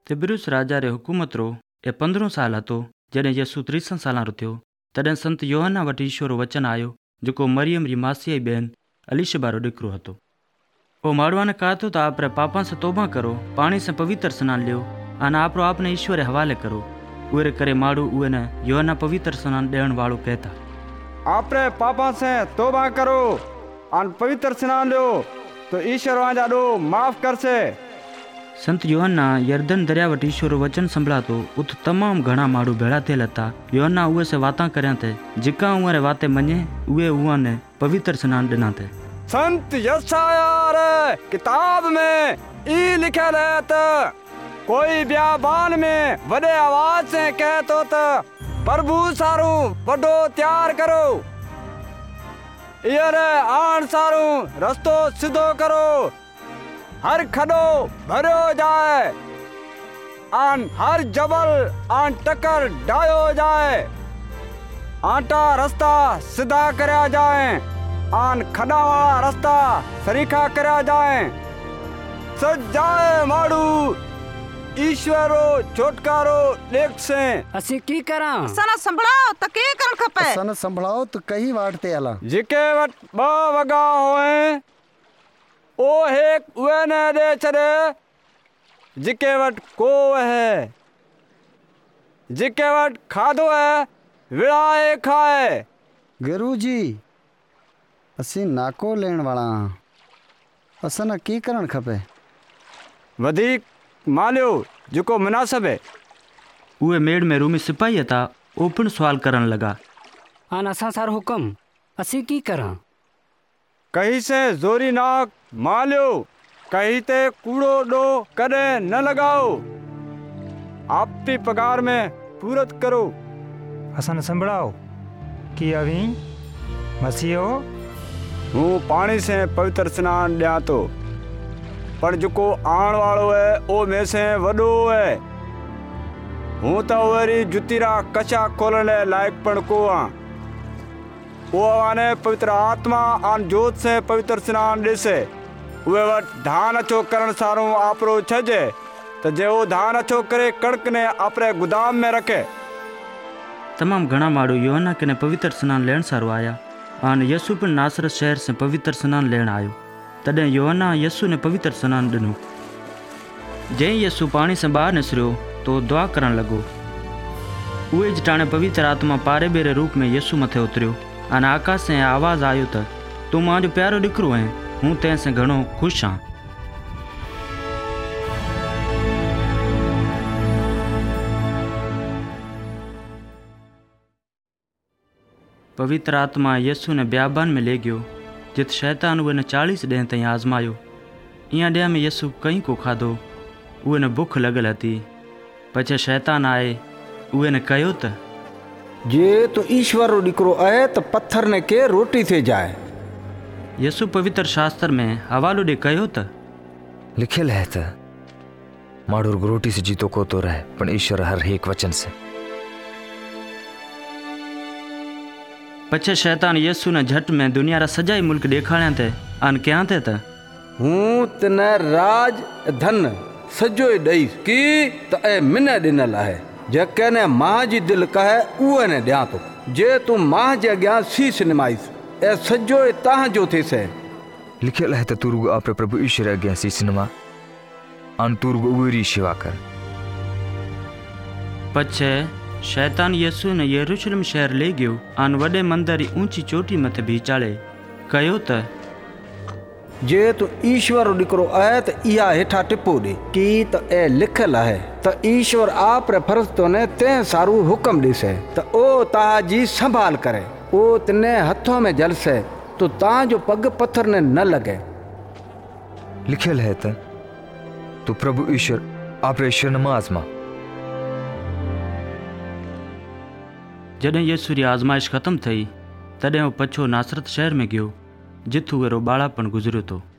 तिबिरियुस राजा रे हुकूमत रो 15 साल हतो जॾहिं यसु 30 सालां रो थियो। तॾहिं संत योहन्ना वटि ईश्वर रो वचन आयो जेको मरियम री मासीअ जी भेण अलीशबा रो ॾिकरो हतो। ओ माण्हुआ ने कहा तो आप पापा से तौबा करो, पानी से पवित्र स्नान लियो अने आपरो आपने ईश्वर रे हवाले करो। उरे करे माण्हू उहे ने योहन्ना पवित्र स्नान ॾियण वाळो कहता। आपरे पापा से तौबा करो अन पवित्र स्नान लियो तो ईश्वर वांजा ॾो माफ़ करसे। संत योहन्ना यरदन दरिया वटि ईश्वर रो वचन संभळातो उत तमाम घणा माण्हू भेड़ा थियल था। योहन्ना उहे से वाता कर्या थे जेका उहे वाते मञे उहे उहा ने पवित्र स्नान ॾिना थे। संत यशाया रे किताब में ई लिखियल है त कोई बियाबान में वडे आवाज से कहतो त प्रभु सारू वडो तैयार करो, इयर आन सारू रस्तो सीधो करो, हर खडो भरियो जाए आन हर जबल आन टकर डायो जाए, आटा रास्ता सीधा करया जाए आन खडा वाला रास्ता सरीखा करया जाए। सज जाए माड़ू ईश्वरो छुटकारो लेख से। असी की करा? सना संभळाओ त के करण खपे? सना संभळाओ त कहीं वाटते आला जिके वट ब वगा होए ओ एक उहे ने दे छड़े जिके वट को है, जिके वट खादो है विड़ाए खाए। गुरु जी असी नाको लेण वाला असन की करण खपे? वधिक मालियो जिको मुनासिब है। उहे मेड़ में रूमी सिपाही था ओ पिण सवाल करण लगा। आन असा सार हुकम असी की करा? कहीं से जोरी नाक मालियो, कहीं ते कूड़ो डो कदे न लगाओ, आपकी पगार में पूरत करो। असन संभळाओ कि अवी मसीहो हूँ पानी से पवित्र स्नान दिया तो पर जो आण वालो है ओ में से वडो है। हूँ तो वरी जुतीरा कचा खोलने लायक पण को हाँ। वो आने पवित्र आत्मा आन जोत से पवित्र स्नान दिसे उहे वट धान अचो करण सारो आपरो छजे तो जे वो धान अचो करे कणक ने आपरे गुदाम में रखे। तमाम घणा माण्हू योहन्ना कने पवित्र स्नान लेण सारो आया आन यसु पिण नासरत शहर से पवित्र स्नान लेण आयो। तॾहिं योहन्ना यसु ने पवित्र स्नान ॾिनो। जंहिं यसु पाणी से ॿाहिरि निसरियो तो दुआ करण लॻो। उहे ज टाणे पवित्र आत्मा पारे बेरे रूप में यसु मथे उतरियो अने आकाश से आवाज़ आयो त तूं मुंहिंजो प्यारो ॾिकरो आहीं, हूँ तंहिंसे घणो ख़ुशि आहियां। पवित्र आत्मा यसु ने बियाबान में ले गयो जित शैतान उहे 40 ॾींहं ताईं आज़मायो। इहा ॾींहं में यसु कई को खाधो, उहे ने बुख लॻल हती। पछे शैतान आए उहे ने कयो त जे तो ईश्वर रो ॾिकरो आहे तो पत्थर ने के रोटी थे जाए। यसु पवित्र शास्त्र में हवालो ॾे कयो त लिखियल है त माण्हू रोटी से जीतो को तो रहे पण ईश्वर हर एक वचन से। पछे शैतान यसु ने झट में दुनिया रा सजाई मुल्क ॾेखारिया थे अन कया थे त हूँ तने राज धन सजो ॾईस की त ए मिन ॾिनल आहे जेके ने मां जी दिल कहे उहे ने ॾियां तो। जे तू मां जे अॻियां शीश निमाइस ए सजो तहां जो थीसे। लिखियल है त तू रुगो आपरे प्रभु ईश्वर अॻियां शीश निमा अन तू रुगो उहरी शेवा कर। पछे शैतान यसु ने यरूशलेम शहर ले गयो आन वडे मंदिर री ऊंची चोटी मथे बीचाड़े कयो त जे तो ईश्वर रो ॾिकरो आहे त इहा हेठा टिपो ॾे की त ए लिखियल आहे त ईश्वर आप रे फरिश्तो ने ते सारू हुकम ॾिसे त ओ तहां जी संभाल करे, ओ तने हथों में जलसे तो तहां जो पग पत्थर ने न लगे। लिखियल है त तू प्रभु ईश्वर आपरे ईश्वर नमाज मा। जॾहिं यसु री आज़माइश ख़त्म थई तॾहिं वो पछो नासरत शहर में गयो जिथु वेरो बाळापण गुज़रियो तो।